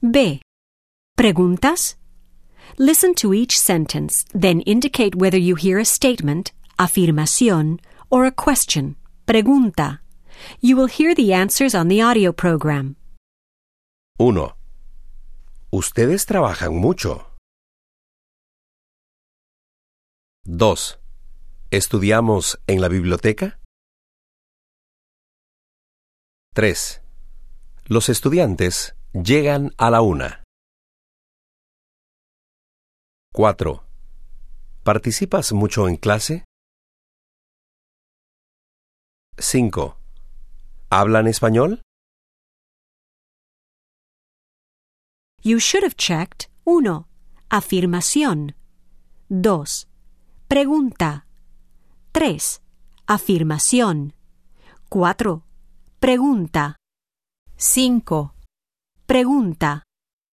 B. Preguntas? Listen to each sentence, then indicate whether you hear a statement, afirmación, or a question, pregunta. You will hear the answers on the audio program. 1. Ustedes trabajan mucho. 2. ¿Estudiamos en la biblioteca? 3. Los estudiantes llegan a la 1. 4. ¿Participas mucho en clase? 5. ¿Hablan español? You should have checked 1. Afirmación. 2. Pregunta. 3. Afirmación. 4. Pregunta. 5. Pregunta.